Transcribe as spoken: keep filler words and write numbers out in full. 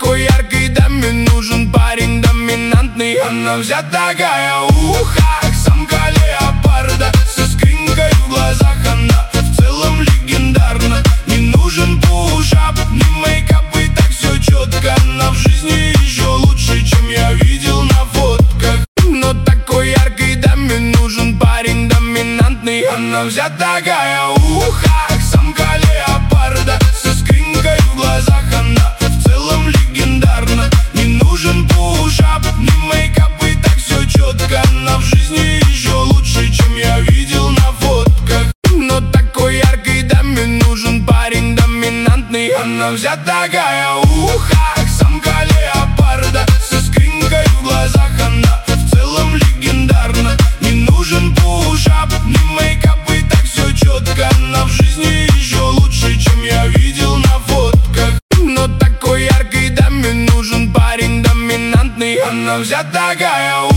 такой яркой даме нужен парень доминантный. Она вся такая в ухах, самка леопарда, со скринкой в глазах. Она в целом легендарна. Не нужен пушап, ни мейкап, и так все четко. Она в жизни еще лучше, чем я видел на фотках. Но такой яркой даме нужен парень доминантный. Она вся такая в ухах, самка леопарда, со скринкой в глазах. Она в целом легендарна. Не нужен пушап, ни мейкап, и так все четко. Она в жизни еще лучше, чем я видел на фотках. Но такой яркой даме нужен парень доминантный. Она вся такая в ухах, самка леопарда, со скринкой в глазах. Она в целом легендарна. Не нужен пушап, ни мейкап, и так все четко. Она в жизни еще лучше, чем я видел на фотках. Но такой яркой даме нужен парень доминантный. Она вся такая в